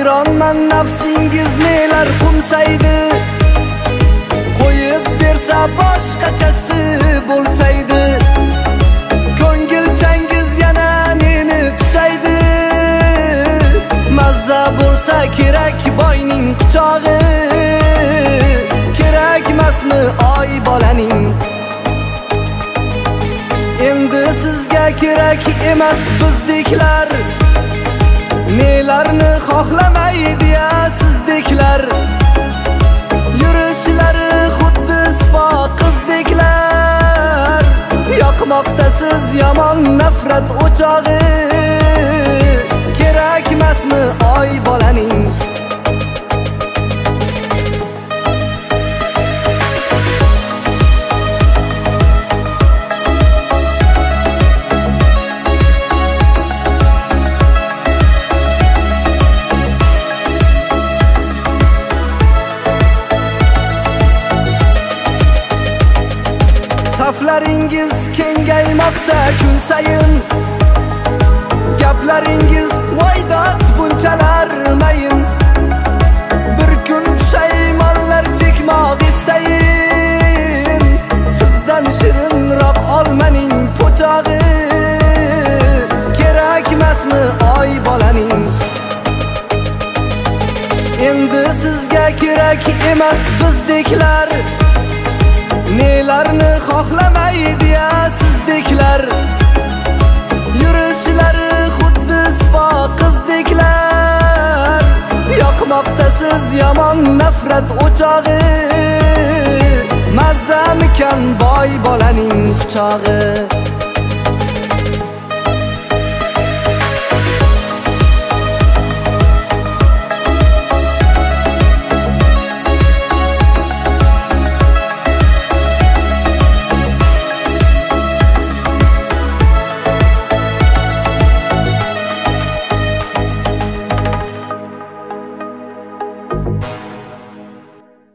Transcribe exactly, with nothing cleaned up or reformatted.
hayronman nafsingiz nelar qumsaydi, qo'yib bersa boshqachasi bo'lsaydi, ko'ngilchangiz yana neni tusaydi, mazza bo'lsa kerak boyning quchog'i, kerakmasmi oy bolaning. Endi sizga kerak emas bizdeklar, nelarni xohlamaydi ya sizdeklar, yurishlari xuddi spo qizdeklar, yoqmoqda siz yomon nafrat o'chog'i, kerakmasmi oy bolaning. Saflaringiz kengaymoqda kun sayin, gaplaringiz voydot bunchalar mayin, bir kun pushaymonlar chekmoq istayin, sizdan shirinroq olmaning po'chog'i, kerakmasmi oy bolaning. Endi sizga kerak emas bizdeklar, nelarni xohlamaydi ya sizdeklar, yurishlari xuddi spo qizdeklar, yoqmoqda siz yomon nafrat o'chog'i, mazzamikan boy bolaning quchog'i.